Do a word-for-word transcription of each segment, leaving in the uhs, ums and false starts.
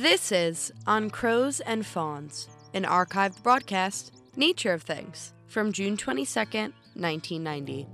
This is On Crows and Fawns, an archived broadcast, Nature of Things, from June twenty-second, nineteen ninety.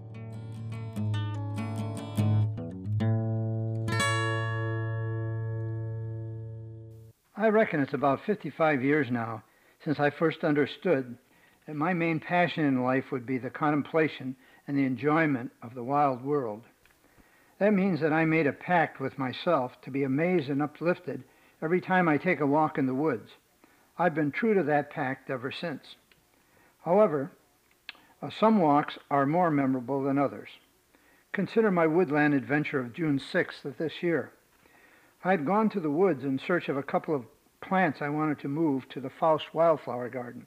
I reckon it's about fifty-five years now since I first understood that my main passion in life would be the contemplation and the enjoyment of the wild world. That means that I made a pact with myself to be amazed and uplifted every time I take a walk in the woods. I've been true to that pact ever since. However, uh, some walks are more memorable than others. Consider my woodland adventure of June sixth of this year. I had gone to the woods in search of a couple of plants I wanted to move to the Faust wildflower garden.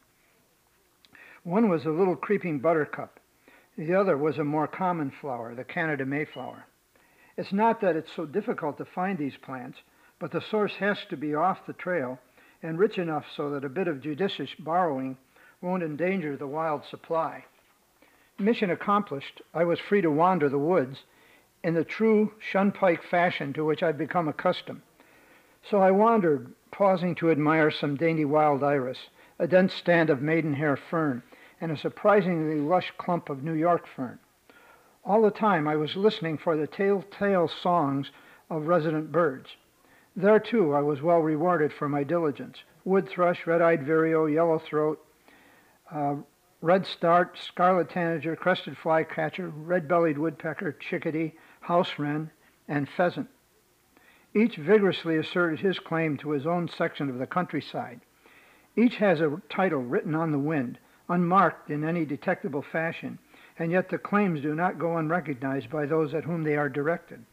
One was a little creeping buttercup. The other was a more common flower, the Canada Mayflower. It's not that it's so difficult to find these plants, but the source has to be off the trail and rich enough so that a bit of judicious borrowing won't endanger the wild supply. Mission accomplished, I was free to wander the woods in the true shunpike fashion to which I'd become accustomed. So I wandered, pausing to admire some dainty wild iris, a dense stand of maidenhair fern, and a surprisingly lush clump of New York fern. All the time I was listening for the telltale songs of resident birds. There, too, I was well rewarded for my diligence. Wood thrush, red-eyed vireo, yellowthroat, uh, red start, scarlet tanager, crested flycatcher, red-bellied woodpecker, chickadee, house wren, and pheasant. Each vigorously asserted his claim to his own section of the countryside. Each has a title written on the wind, unmarked in any detectable fashion, and yet the claims do not go unrecognized by those at whom they are directed.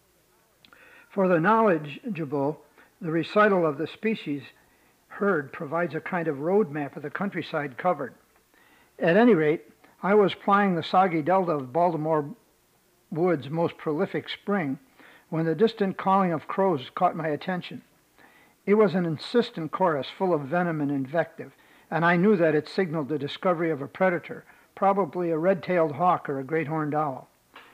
For the knowledgeable, the recital of the species heard provides a kind of road map of the countryside covered. At any rate, I was plying the soggy delta of Baltimore woods' most prolific spring when the distant calling of crows caught my attention. It was an insistent chorus full of venom and invective, and I knew that it signaled the discovery of a predator, probably a red-tailed hawk or a great horned owl.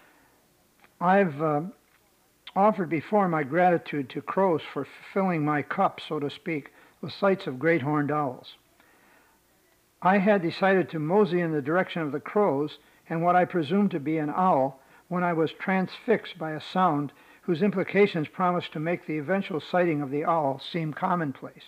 I've uh, offered before my gratitude to crows for filling my cup, so to speak, with sights of great horned owls. I had decided to mosey in the direction of the crows and what I presumed to be an owl when I was transfixed by a sound whose implications promised to make the eventual sighting of the owl seem commonplace.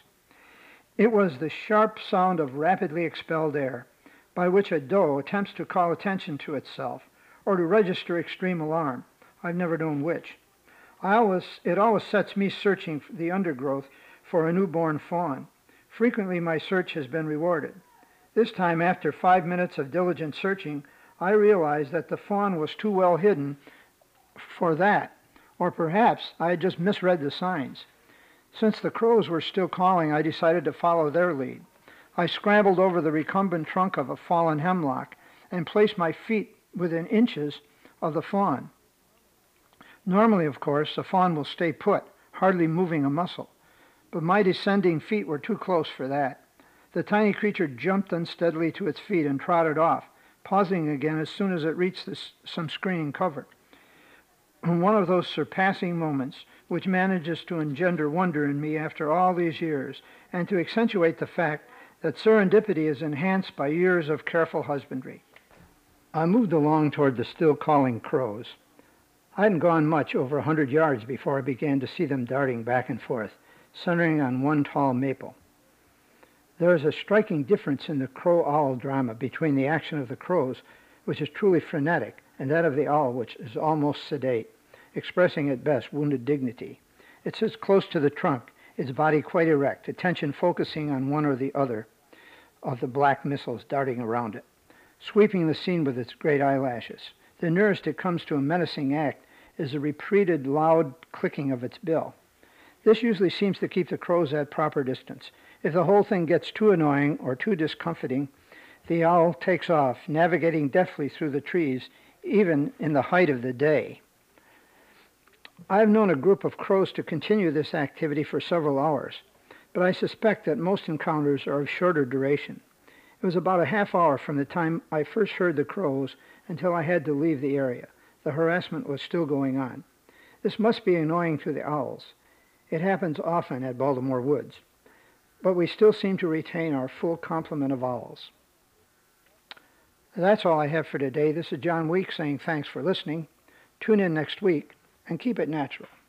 It was the sharp sound of rapidly expelled air, by which a doe attempts to call attention to itself or to register extreme alarm. I've never known which. I always, it always sets me searching the undergrowth for a newborn fawn. Frequently my search has been rewarded. This time, after five minutes of diligent searching, I realized that the fawn was too well hidden for that, or perhaps I had just misread the signs. Since the crows were still calling, I decided to follow their lead. I scrambled over the recumbent trunk of a fallen hemlock and placed my feet within inches of the fawn. Normally, of course, the fawn will stay put, hardly moving a muscle, but my descending feet were too close for that. The tiny creature jumped unsteadily to its feet and trotted off, pausing again as soon as it reached this, some screening cover. One of those surpassing moments which manages to engender wonder in me after all these years, and to accentuate the fact that serendipity is enhanced by years of careful husbandry. I moved along toward the still calling crows. I hadn't gone much, over a hundred yards, before I began to see them darting back and forth, centering on one tall maple. There is a striking difference in the crow-owl drama between the action of the crows, which is truly frenetic, and that of the owl, which is almost sedate, expressing at best wounded dignity. It sits close to the trunk, its body quite erect, attention focusing on one or the other of the black missiles darting around it, sweeping the scene with its great eyelashes. The nearest it comes to a menacing act is the repeated loud clicking of its bill. This usually seems to keep the crows at proper distance. If the whole thing gets too annoying or too discomfiting, the owl takes off, navigating deftly through the trees, even in the height of the day. I've known a group of crows to continue this activity for several hours, but I suspect that most encounters are of shorter duration. It was about a half hour from the time I first heard the crows until I had to leave the area. The harassment was still going on. This must be annoying to the owls. It happens often at Baltimore Woods, but we still seem to retain our full complement of owls. That's all I have for today. This is John Week saying thanks for listening. Tune in next week and keep it natural.